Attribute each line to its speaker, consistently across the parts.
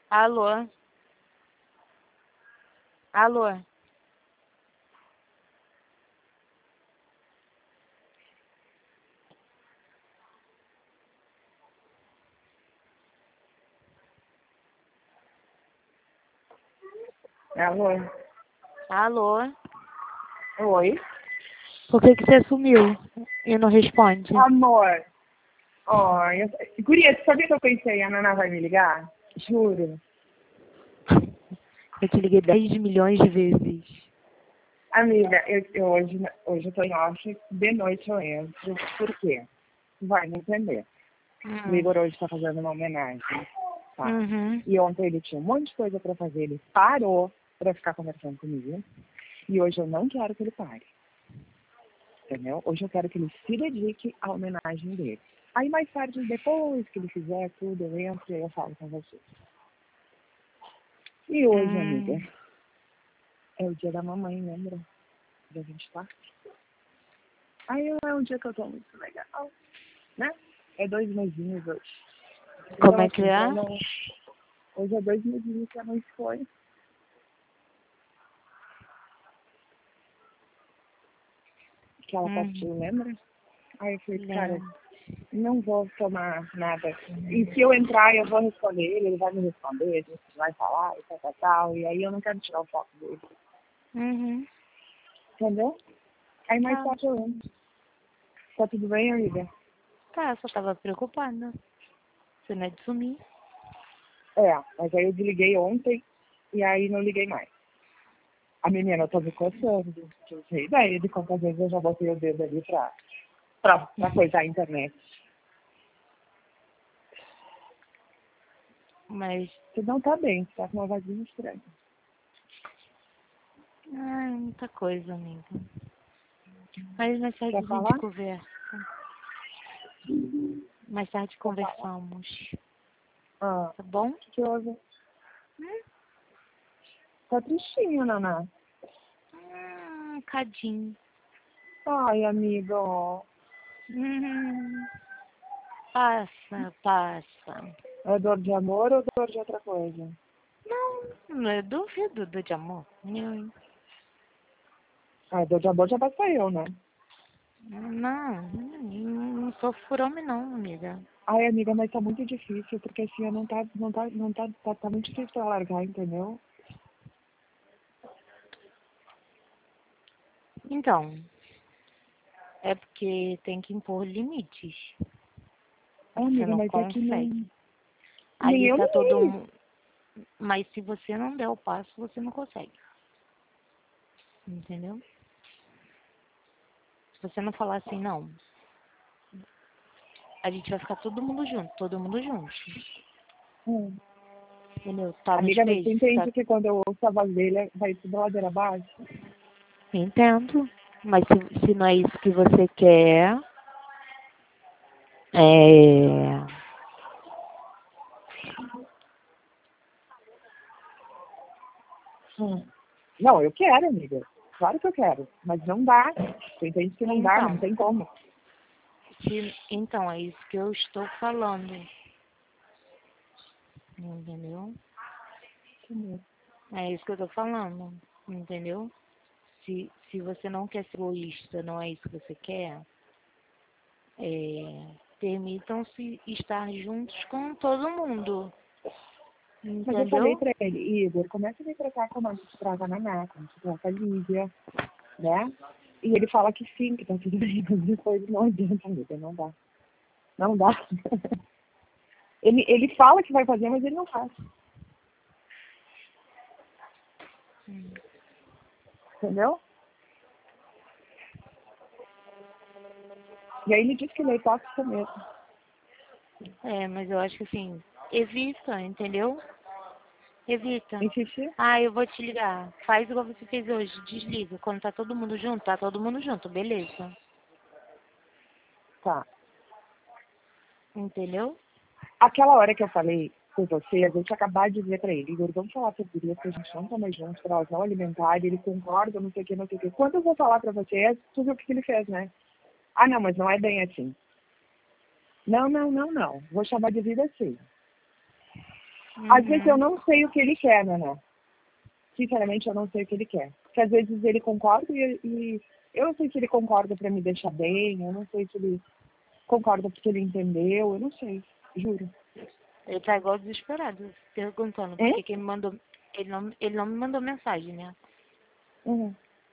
Speaker 1: Alô? Alô?
Speaker 2: Alô?
Speaker 1: Alô?
Speaker 2: Oi?
Speaker 1: Por que você sumiu e não responde?
Speaker 2: Amor. Guria, tu sabia que eu pensei, a Naná vai me ligar? Juro.
Speaker 1: Eu te liguei 10 milhões de vezes.
Speaker 2: Amiga, hoje eu tô em off, de noite eu entro. Por quê? Vai me entender. O Igor hoje tá fazendo uma homenagem. Tá?
Speaker 1: Uhum.
Speaker 2: E ontem ele tinha um monte de coisa pra fazer, ele parou pra ficar conversando comigo. E hoje eu não quero que ele pare. Entendeu? Hoje eu quero que ele se dedique à homenagem dele. Aí mais tarde, depois que ele fizer tudo, eu entro e eu falo com você. E hoje, amiga, é o dia da mamãe, lembra? Dia 24. Aí é um dia que eu tô muito legal, né? É 2 mesinhos hoje.
Speaker 1: Como
Speaker 2: Então,
Speaker 1: é que
Speaker 2: assim,
Speaker 1: é?
Speaker 2: hoje é 2 mesinhos que a mãe foi. Que ela partiu, lembra? Aí eu falei, cara, não vou tomar nada. E se eu entrar, eu vou responder ele vai me responder, a gente vai falar e tal. E aí eu não quero tirar o foco dele.
Speaker 1: Uhum.
Speaker 2: Entendeu? Aí mais
Speaker 1: Tá.
Speaker 2: tarde eu entro. Tá tudo bem, amiga?
Speaker 1: Tá, só tava preocupada. Você não é de sumir.
Speaker 2: É, mas aí eu desliguei ontem e aí não liguei mais. A menina, eu tô me coçando. Não sei ideia de quantas vezes eu já botei o dedo ali pra coisar a internet.
Speaker 1: Mas,
Speaker 2: Você não tá bem, você tá com uma vaguinha estranha.
Speaker 1: muita coisa, amiga. Mas mais tarde a
Speaker 2: Quer
Speaker 1: gente
Speaker 2: falar?
Speaker 1: conversa. Mais tarde conversamos.
Speaker 2: Ah,
Speaker 1: Tá bom?
Speaker 2: o que houve? Tá tristinho, Naná.
Speaker 1: Cadinho.
Speaker 2: Ai, amiga, ó.
Speaker 1: Passa, passa.
Speaker 2: É dor de amor ou dor de outra coisa?
Speaker 1: Não, eu duvido do de amor. Não,
Speaker 2: Ah, dor de amor já basta eu, né?
Speaker 1: não sou furome não, amiga.
Speaker 2: Ai, amiga, mas tá muito difícil, porque assim, tá muito difícil pra largar, entendeu?
Speaker 1: Então, é porque tem que impor limites.
Speaker 2: Ai,
Speaker 1: Você
Speaker 2: amiga,
Speaker 1: não
Speaker 2: mas é que
Speaker 1: consegue.
Speaker 2: nem
Speaker 1: Ali
Speaker 2: eu
Speaker 1: tá
Speaker 2: nem
Speaker 1: todo
Speaker 2: ele.
Speaker 1: mundo. Mas se você não der o passo, você não consegue. Entendeu? Se você não falar assim, não, a gente vai ficar todo mundo junto, todo mundo junto.
Speaker 2: Hum.
Speaker 1: Entendeu? Tá no
Speaker 2: Amiga, mas você
Speaker 1: space, tá.
Speaker 2: entende que quando eu ouço a voz dele, vai tudo ladeira abaixo?
Speaker 1: Entendo. Mas se não é isso que você quer, é.
Speaker 2: Não, eu quero, amiga. Claro que eu quero. Mas não dá. Você entende que não dá, não
Speaker 1: Então,
Speaker 2: tem como.
Speaker 1: então, é isso que eu estou falando. Entendeu? É isso que eu tô falando. Entendeu? Se você não quer ser egoísta, não é isso que você quer, permitam-se estar juntos com todo mundo.
Speaker 2: Mas eu falei
Speaker 1: Entendeu?
Speaker 2: pra ele, Igor, começa a me tratar como a gente trata a Naná, como se trata a Lívia, né? E ele fala que sim, que tá tudo bem, mas depois não adianta, amiga, não dá. Não dá. Ele fala que vai fazer, mas ele não faz. Entendeu? E aí ele diz que ele é hipócrita mesmo.
Speaker 1: Mas eu acho que assim, evita, entendeu? Evita.
Speaker 2: Insistir?
Speaker 1: Ah, eu vou te ligar. Faz igual você fez hoje, desliga. Quando tá todo mundo junto, beleza.
Speaker 2: Tá.
Speaker 1: Entendeu?
Speaker 2: Aquela hora que eu falei com você, a gente acabou de dizer pra ele, Igor, vamos falar sobre isso, que a gente não tá mais juntos, pra elas não alimentarem, ele concorda, não sei o que, não sei o que. Quando eu vou falar pra você, tu viu o que ele fez, né? Ah, não, mas não é bem assim. Não. Vou chamar de vida assim. Às vezes eu
Speaker 1: Uhum.
Speaker 2: não sei o que ele quer, né? Sinceramente, eu não sei o que ele quer. Porque às vezes ele concorda e eu não sei se ele concorda pra me deixar bem, eu não sei se ele concorda porque ele entendeu, eu não sei, juro.
Speaker 1: Ele tá igual desesperado, perguntando por
Speaker 2: É?
Speaker 1: que que ele me mandou. Ele não me mandou mensagem, né?
Speaker 2: Uhum.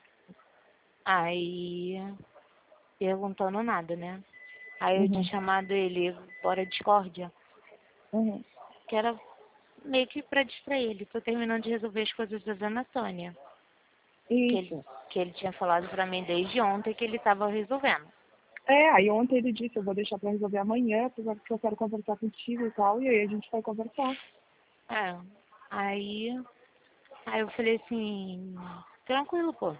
Speaker 1: Aí, perguntando nada, né? Aí eu tinha
Speaker 2: Uhum.
Speaker 1: chamado ele fora discórdia,
Speaker 2: Uhum.
Speaker 1: que era meio que pra distrair ele. Tô terminando de resolver as coisas da Dona Sônia, que ele,
Speaker 2: Isso.
Speaker 1: que ele tinha falado pra mim desde ontem que ele tava resolvendo.
Speaker 2: Aí ontem ele disse, eu vou deixar pra resolver amanhã, porque eu quero conversar contigo e tal, e aí a gente vai conversar.
Speaker 1: É, aí, aí eu falei assim, tranquilo, pô.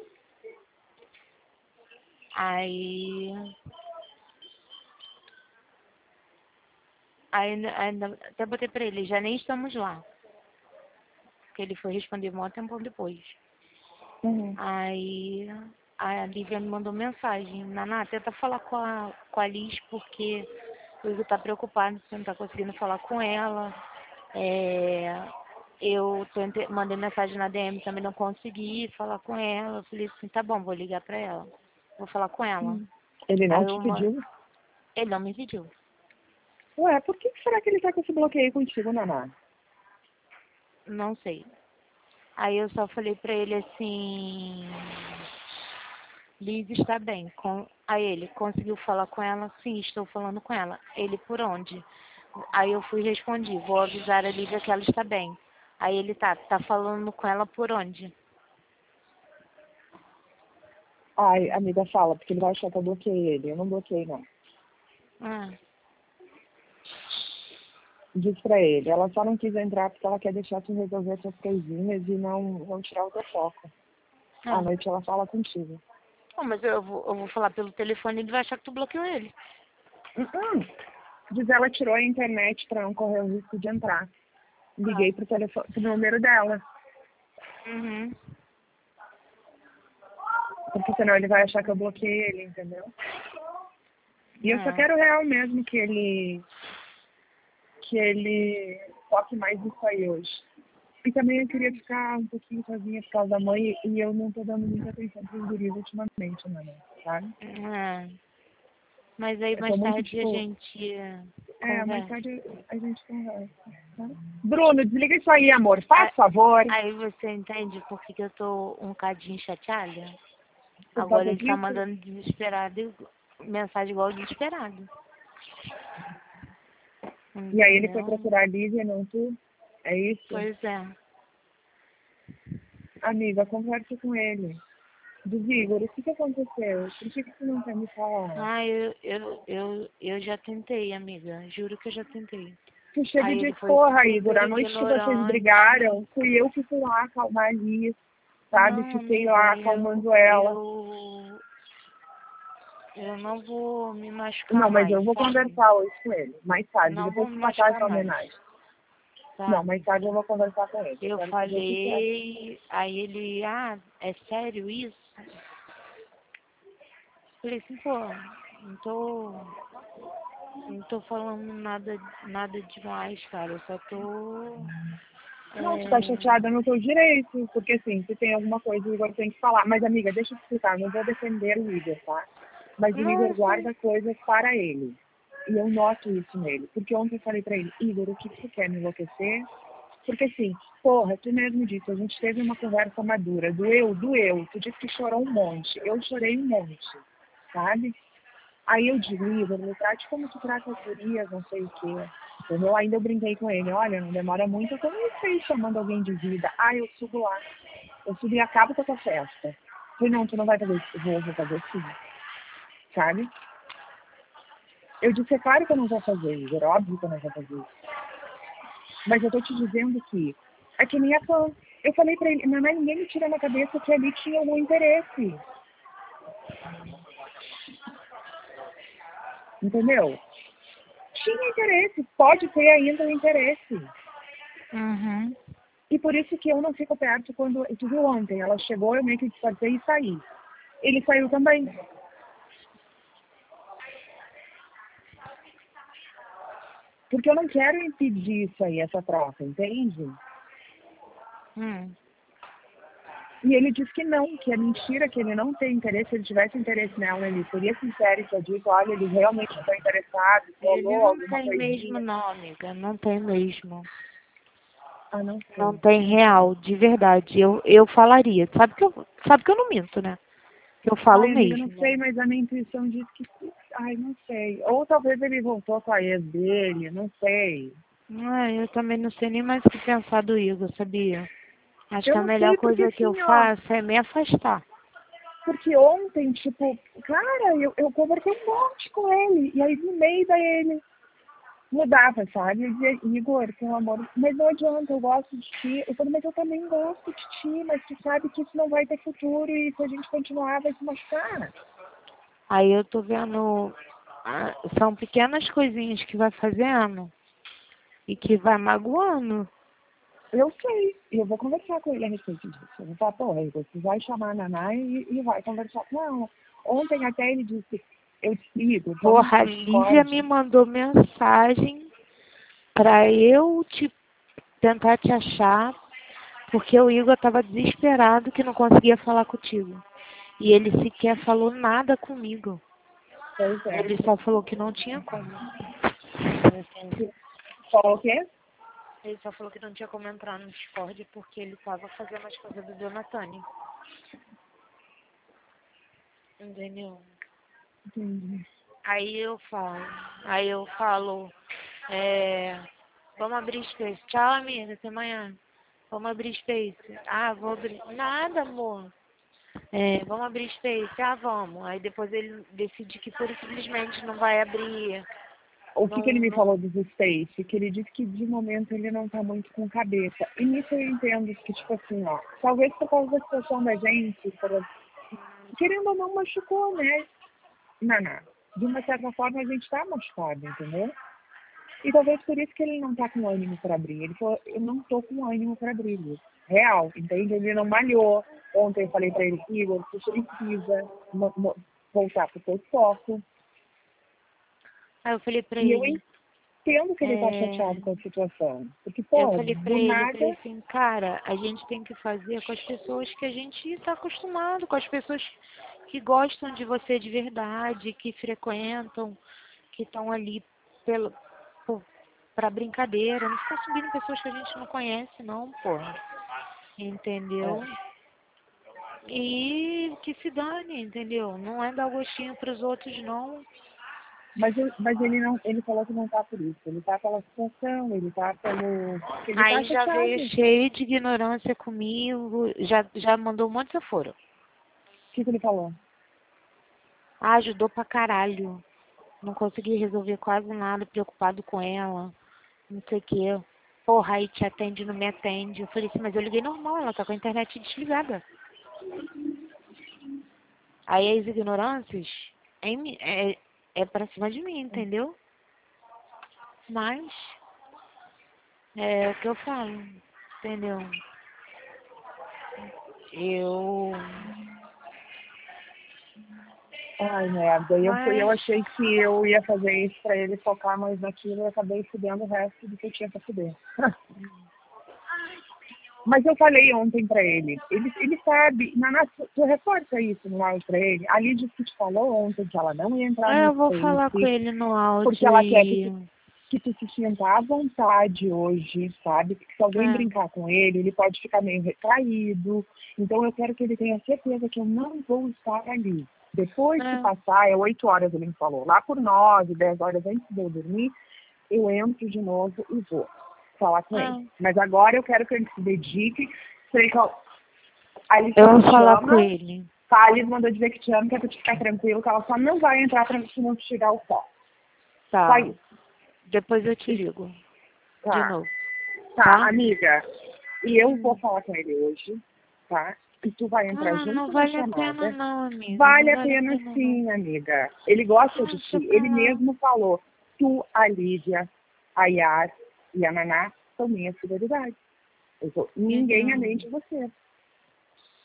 Speaker 1: Aí, até botei pra ele, já nem estamos lá. Que ele foi responder um tempão depois.
Speaker 2: Uhum.
Speaker 1: Aí a Lívia me mandou mensagem, Naná, tenta falar com a Liz porque o Igor tá preocupado, você não tá conseguindo falar com ela. É, mandei mensagem na DM, também não consegui falar com ela. Eu falei assim, tá bom, vou ligar pra ela. Vou falar com ela.
Speaker 2: Ele não
Speaker 1: Aí
Speaker 2: te pediu?
Speaker 1: ele não me pediu.
Speaker 2: Ué, por que será que ele tá com esse bloqueio contigo, Naná?
Speaker 1: Não sei. Aí eu só falei pra ele assim, Liz está bem. Aí ele, conseguiu falar com ela? Sim, estou falando com ela. Ele, por onde? Aí eu fui e respondi, vou avisar a Lívia que ela está bem. Aí ele, tá falando com ela por onde?
Speaker 2: Ai, amiga, fala, porque ele vai achar que eu bloqueei ele. Eu não bloqueei, não.
Speaker 1: Ah,
Speaker 2: Diz pra ele, ela só não quis entrar porque ela quer deixar tu resolver suas coisinhas e não tirar o teu foco. À
Speaker 1: ah.
Speaker 2: noite ela fala contigo.
Speaker 1: Não, mas eu vou falar pelo telefone e ele vai achar que tu bloqueou ele.
Speaker 2: Uh-uh. Diz ela tirou a internet pra não correr o risco de entrar.
Speaker 1: Ah.
Speaker 2: Liguei pro telefone, pro número dela,
Speaker 1: Uhum.
Speaker 2: porque senão ele vai achar que eu bloqueei ele, entendeu? E eu só
Speaker 1: Ah.
Speaker 2: quero real mesmo que ele foque mais nisso aí hoje. E também eu queria ficar um pouquinho sozinha por causa da mãe e eu não tô dando muita atenção pros guris ultimamente, mano, sabe?
Speaker 1: Ah. Mas aí
Speaker 2: Eu tô
Speaker 1: mais
Speaker 2: muito,
Speaker 1: tarde a
Speaker 2: tipo,
Speaker 1: gente
Speaker 2: mais
Speaker 1: conversa.
Speaker 2: tarde a gente conversa, tá? Bruno, desliga isso aí, amor, faz
Speaker 1: Ah,
Speaker 2: favor,
Speaker 1: aí você entende por que que eu tô um cadinho chateada?
Speaker 2: por
Speaker 1: Agora
Speaker 2: causa
Speaker 1: ele tá
Speaker 2: disso.
Speaker 1: mandando desesperado, mensagem igual desesperado.
Speaker 2: E aí ele foi
Speaker 1: Entendeu?
Speaker 2: procurar a Lívia, não tu. É isso?
Speaker 1: Pois é.
Speaker 2: Amiga, conversa com ele. Diz, Igor, o que aconteceu? Por que tu não quer me falar?
Speaker 1: Ah, eu já tentei, amiga. Juro que eu já tentei.
Speaker 2: Tu chega e
Speaker 1: Aí ele
Speaker 2: diz,
Speaker 1: foi
Speaker 2: porra, Igor,
Speaker 1: super
Speaker 2: a noite que vocês
Speaker 1: ignorante.
Speaker 2: brigaram, fui eu que fui lá acalmar a Liz, sabe?
Speaker 1: Não,
Speaker 2: Fiquei
Speaker 1: amiga,
Speaker 2: lá acalmando ela.
Speaker 1: eu não vou me machucar
Speaker 2: Não, mas
Speaker 1: mais,
Speaker 2: eu vou
Speaker 1: sabe?
Speaker 2: conversar hoje com ele, mais tarde,
Speaker 1: Não
Speaker 2: depois
Speaker 1: vou me
Speaker 2: que passar
Speaker 1: machucar
Speaker 2: essa
Speaker 1: mais,
Speaker 2: homenagem. Não, mais
Speaker 1: sabe?
Speaker 2: tarde eu vou conversar com ele. Eu
Speaker 1: Eu
Speaker 2: quero saber o que é.
Speaker 1: falei, aí ele, é sério isso? Falei assim, pô, não tô, não tô falando nada demais, cara. Eu só tô,
Speaker 2: Não, tu tá
Speaker 1: é,
Speaker 2: chateada no teu direito, porque assim, se tem alguma coisa, o Igor tem que falar. Mas, amiga, deixa eu te explicar, não vou defender o Igor, tá? Mas o
Speaker 1: não,
Speaker 2: Igor
Speaker 1: eu sei.
Speaker 2: guarda coisas para ele. E eu noto isso nele. Porque ontem eu falei pra ele, Igor, o que tu quer me enlouquecer? Porque assim, porra, tu mesmo disse, a gente teve uma conversa madura. Doeu. Tu disse que chorou um monte. Eu chorei um monte, sabe? Aí eu digo, Igor, me trate como tu trata as gurias, não sei o quê. Entendeu? Ainda eu brinquei com ele, olha, não demora muito, eu também sei chamando alguém de vida. Eu subo lá. Eu subi e acabo com a tua festa. Falei, não, tu não vai fazer isso. Eu vou fazer sim, sabe? Eu disse, é claro que eu não vou fazer, Igor, óbvio que eu não vou fazer isso. Mas eu tô te dizendo que é que nem a fã. Eu falei pra ele, mamãe, ninguém me tira na cabeça que ali tinha algum interesse. Entendeu? Tinha interesse, pode ter ainda um interesse.
Speaker 1: Uhum.
Speaker 2: E por isso que eu não fico perto quando... Tu viu ontem, ela chegou, eu meio que disfarcei e saí. Ele saiu também. Porque eu não quero impedir isso aí, essa troca, entende? E ele disse que não, que é mentira, que ele não tem interesse. Se ele tivesse interesse nela, ele seria sincero e teria dito, olha, ele realmente está interessado,
Speaker 1: Ele
Speaker 2: falou
Speaker 1: não
Speaker 2: alguma
Speaker 1: tem mesmo
Speaker 2: coisinha.
Speaker 1: não, amiga. Não tem mesmo.
Speaker 2: Ah, não
Speaker 1: Não
Speaker 2: sei.
Speaker 1: tem real, de verdade. Eu falaria. Sabe que eu não minto, né? Eu falo
Speaker 2: Ai, amiga, não
Speaker 1: mesmo.
Speaker 2: sei, mas a minha intuição diz que... Ai, não sei. Ou talvez ele voltou com a ex dele, não sei.
Speaker 1: Eu também não sei nem mais o que pensar do Igor, sabia? Acho
Speaker 2: Eu
Speaker 1: que a
Speaker 2: não
Speaker 1: melhor
Speaker 2: sei porque,
Speaker 1: coisa que eu
Speaker 2: assim, ó...
Speaker 1: faço é me afastar.
Speaker 2: Porque ontem, tipo... Cara, eu conversei um monte com ele. E aí, no meio da ele... Mudava, sabe? Eu dizia, Igor, pelo amor... Mas não adianta, eu gosto de ti. Eu falei, mas eu também gosto de ti. Mas tu sabe que isso não vai ter futuro. E se a gente continuar, vai se machucar.
Speaker 1: Aí eu tô vendo... são pequenas coisinhas que vai fazendo e que vai magoando.
Speaker 2: Eu sei, e eu vou conversar com ele a respeito disso. Eu vou falar, pô, Igor, você vai chamar a Naná e vai conversar com ela. Ontem até ele disse, eu disse, Igor, vamos
Speaker 1: Porra, a
Speaker 2: pro
Speaker 1: Lívia
Speaker 2: Discord.
Speaker 1: me mandou mensagem pra eu tentar te achar, porque o Igor tava desesperado que não conseguia falar contigo. E ele sequer falou nada comigo.
Speaker 2: Pois é.
Speaker 1: Ele só falou que não tinha como.
Speaker 2: Falou o quê?
Speaker 1: Ele só falou que não tinha como entrar no Discord porque ele tava fazendo as coisas do Donatani. Entendeu?
Speaker 2: Entendi.
Speaker 1: Aí eu falo, vamos abrir space. Tchau, amiga, até amanhã. Vamos abrir space. Ah, vou abrir. Nada, amor. Vamos abrir space. Ah, vamos. Aí depois ele decide que pura e simplesmente não vai abrir.
Speaker 2: O que ele
Speaker 1: Não,
Speaker 2: me
Speaker 1: não.
Speaker 2: falou dos Space? Que ele disse que de momento ele não tá muito com cabeça. E nisso eu entendo que, tipo assim, ó, talvez por causa da situação da gente, querendo ou não, machucou, né? Naná, de uma certa forma a gente tá machucado, entendeu? E talvez por isso que ele não tá com ânimo para abrir. Ele falou, eu não tô com ânimo para abrir, Lu. Real, entende? Ele não malhou. Ontem eu falei para ele, Igor, você precisa voltar pro teu foco.
Speaker 1: Aí eu falei pra
Speaker 2: E eu
Speaker 1: ele,
Speaker 2: entendo que ele tá
Speaker 1: é,
Speaker 2: chateado com a situação. Porque,
Speaker 1: eu
Speaker 2: pô,
Speaker 1: falei pra
Speaker 2: do
Speaker 1: ele, eu falei
Speaker 2: nada,
Speaker 1: assim, cara, a gente tem que fazer com as pessoas que a gente tá acostumado, com as pessoas que gostam de você de verdade, que frequentam, que estão ali pelo, pra brincadeira. Não fica subindo pessoas que a gente não conhece, não, porra.
Speaker 2: é,
Speaker 1: Entendeu? E que se dane, entendeu? Não é dar gostinho pros outros, não.
Speaker 2: mas ele não, ele falou que não tá por isso. Ele tá pela situação, ele tá pelo. Ele tá
Speaker 1: Aí já veio
Speaker 2: chateado. O
Speaker 1: cheio de ignorância comigo, já mandou um monte de aforo.
Speaker 2: que ele falou?
Speaker 1: Ah, ajudou pra caralho. Não consegui resolver quase nada, preocupado com ela. Não sei o quê. Porra, aí te atende, não me atende. Eu falei assim, mas eu liguei normal, ela tá com a internet desligada. Aí as ignorâncias é pra cima de mim, entendeu? Mas é o que eu falo, entendeu? Eu.
Speaker 2: Ai, merda. Eu
Speaker 1: Mas.
Speaker 2: achei que eu ia fazer isso pra ele focar mais naquilo e acabei fudendo o resto do que eu tinha pra fuder. Mas eu falei ontem pra ele. Ele sabe. Naná, tu reforça isso no áudio pra ele. A Lídia que te falou ontem que ela não ia entrar no
Speaker 1: Eu vou falar com
Speaker 2: Space
Speaker 1: ele no
Speaker 2: porque
Speaker 1: áudio
Speaker 2: ela quer
Speaker 1: e.
Speaker 2: que tu se sinta à vontade hoje, sabe? Porque se alguém
Speaker 1: É,
Speaker 2: brincar com ele pode ficar meio retraído. Então eu quero que ele tenha certeza que eu não vou estar ali. Depois que
Speaker 1: é,
Speaker 2: passar, é 8 horas, ele me falou. Lá por 9, 10 horas antes de eu dormir, eu entro de novo e vou falar com ele.
Speaker 1: é.
Speaker 2: Mas agora eu quero que ele se dedique. Sei que a Alice
Speaker 1: Eu vou
Speaker 2: te
Speaker 1: falar com
Speaker 2: ama.
Speaker 1: ele.
Speaker 2: A Alice mandou dizer que te ama, que é pra te ficar tranquilo, que ela só não vai entrar pra gente não tirar o foco. Só
Speaker 1: Tá.
Speaker 2: isso.
Speaker 1: Depois eu te
Speaker 2: E,
Speaker 1: ligo. De
Speaker 2: tá.
Speaker 1: novo.
Speaker 2: Tá,
Speaker 1: Tá?
Speaker 2: amiga. E eu vou
Speaker 1: Hum.
Speaker 2: falar com ele hoje, tá? E tu vai entrar
Speaker 1: Ah, não
Speaker 2: junto na
Speaker 1: vale a pena
Speaker 2: chamada.
Speaker 1: não, amiga.
Speaker 2: Vale
Speaker 1: Não
Speaker 2: a
Speaker 1: vale a
Speaker 2: pena
Speaker 1: pena não.
Speaker 2: sim, amiga. Ele gosta de
Speaker 1: Deixa
Speaker 2: ti.
Speaker 1: pra
Speaker 2: Ele
Speaker 1: lá.
Speaker 2: mesmo falou, tu, a Lívia, a Yas e a Naná são minhas prioridades. Ninguém
Speaker 1: Entendeu?
Speaker 2: além de você.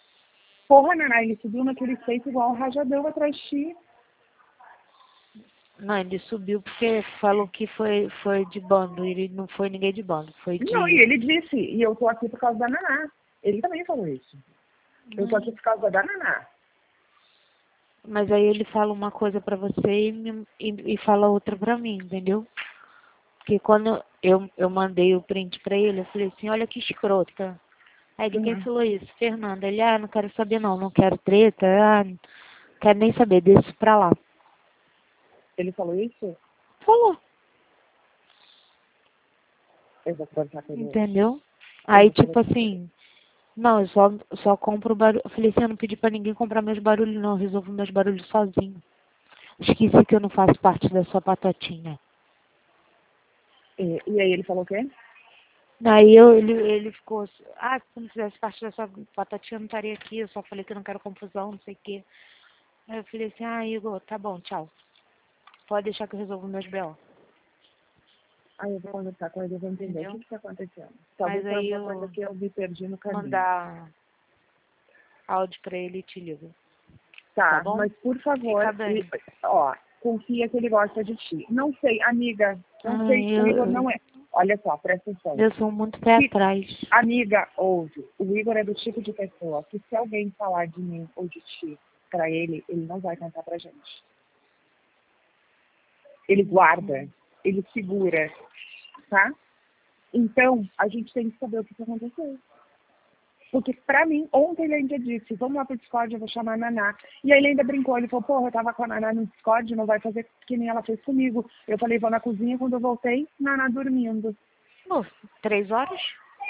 Speaker 2: Porra, Naná, ele subiu naquele feito igual o rajadão atrás de ti.
Speaker 1: Não, ele subiu porque falou que foi de bando. Ele não foi ninguém de bando, foi de...
Speaker 2: Não, e ele disse, e eu tô aqui por causa da Naná. Ele também falou isso. Eu tô aqui por causa da Naná.
Speaker 1: Mas aí ele fala uma coisa pra você e fala outra pra mim, entendeu? Porque quando eu mandei o print pra ele, eu falei assim, olha que escrota. Aí de quem falou isso? Fernanda. Ele, não quero saber não quero treta, não quero nem saber, deixa pra lá.
Speaker 2: Ele falou isso?
Speaker 1: Falou,
Speaker 2: Eu vou conversar com ele.
Speaker 1: entendeu? Aí tipo assim, não, eu só compro barulho. Eu falei assim, eu não pedi pra ninguém comprar meus barulhos não, eu resolvo meus barulhos sozinho. Esqueci que eu não faço parte da sua patotinha.
Speaker 2: E aí ele falou o quê?
Speaker 1: Aí ele ficou, se eu não fizesse parte dessa patatinha, eu não estaria aqui, eu só falei que eu não quero confusão, não sei o quê. Aí eu falei assim, Igor, tá bom, tchau. Pode deixar que eu resolvo meus B.O.
Speaker 2: Aí eu vou conversar com ele, eu vou entender
Speaker 1: Entendeu?
Speaker 2: o que está acontecendo. Talvez
Speaker 1: Mas
Speaker 2: foi
Speaker 1: aí
Speaker 2: alguma coisa que eu me perdi no caminho.
Speaker 1: mandar áudio pra ele e te ligo.
Speaker 2: Tá,
Speaker 1: Tá bom?
Speaker 2: mas por favor,
Speaker 1: Fica bem.
Speaker 2: confia que ele gosta de ti. Não sei, amiga, não sei, o Igor não é. Olha só, presta atenção.
Speaker 1: Eu sou muito pé atrás.
Speaker 2: Amiga, ouve, o Igor é do tipo de pessoa que se alguém falar de mim ou de ti pra ele não vai contar pra gente. Ele guarda, ele segura, tá? Então, a gente tem que saber o que aconteceu. Porque pra mim, ontem ele ainda disse, vamos lá pro Discord, eu vou chamar a Naná. E aí ele ainda brincou, ele falou, porra, eu tava com a Naná no Discord, não vai fazer que nem ela fez comigo. Eu falei, vou na cozinha, quando eu voltei, Naná dormindo.
Speaker 1: 3 horas?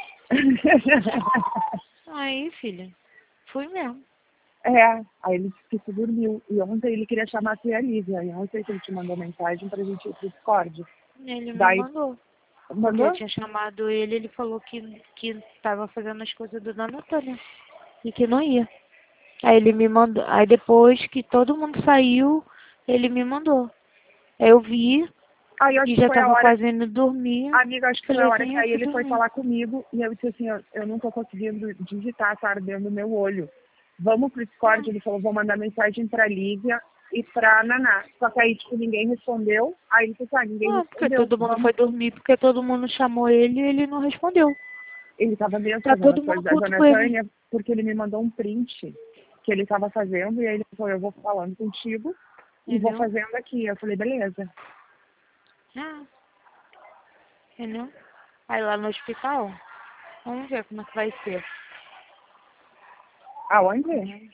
Speaker 1: Aí, filha, fui mesmo.
Speaker 2: Aí ele disse que dormiu. E ontem ele queria chamar a tia Lívia. E eu não sei se ele te mandou mensagem pra gente ir pro Discord.
Speaker 1: Ele me
Speaker 2: Daí,
Speaker 1: mandou. Porque
Speaker 2: mandou?
Speaker 1: eu tinha chamado ele falou que tava fazendo as coisas do Dona Antônia. E que não ia. Aí ele me mandou. Aí depois que todo mundo saiu, ele me mandou. Aí eu vi
Speaker 2: Aí eu acho
Speaker 1: e
Speaker 2: que
Speaker 1: já
Speaker 2: foi a
Speaker 1: tava
Speaker 2: hora.
Speaker 1: quase indo dormir.
Speaker 2: Amiga, acho que foi
Speaker 1: Falei
Speaker 2: a hora
Speaker 1: assim,
Speaker 2: que
Speaker 1: eu
Speaker 2: aí
Speaker 1: fui
Speaker 2: ele foi
Speaker 1: dormir.
Speaker 2: falar comigo. E eu disse assim, eu não tô conseguindo digitar, tá ardendo o meu olho. Vamos pro Discord. Ele falou, vou mandar mensagem pra Lívia e pra Naná. Só que aí, tipo, ninguém respondeu. Aí ele disse, ninguém
Speaker 1: Porque
Speaker 2: respondeu.
Speaker 1: todo mundo foi dormir, porque todo mundo chamou ele e ele não respondeu.
Speaker 2: Ele tava mesmo
Speaker 1: Tá
Speaker 2: fazendo
Speaker 1: todo
Speaker 2: as
Speaker 1: mundo
Speaker 2: coisas da
Speaker 1: puto
Speaker 2: Dona
Speaker 1: com ele.
Speaker 2: Tânia, porque ele me mandou um print que ele tava fazendo. E aí ele falou, eu vou falando contigo e vou
Speaker 1: Entendeu?
Speaker 2: fazendo aqui. Eu falei, beleza.
Speaker 1: Entendeu? Aí lá no hospital, vamos ver como é que vai ser.
Speaker 2: Aonde?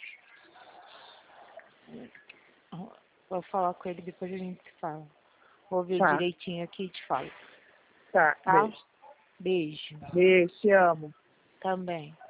Speaker 1: Vou falar com ele, depois a gente se fala. Vou ver
Speaker 2: Tá,
Speaker 1: direitinho aqui e te falo.
Speaker 2: tá.
Speaker 1: Tá?
Speaker 2: Beijo.
Speaker 1: Beijo.
Speaker 2: Beijo, te amo.
Speaker 1: Também.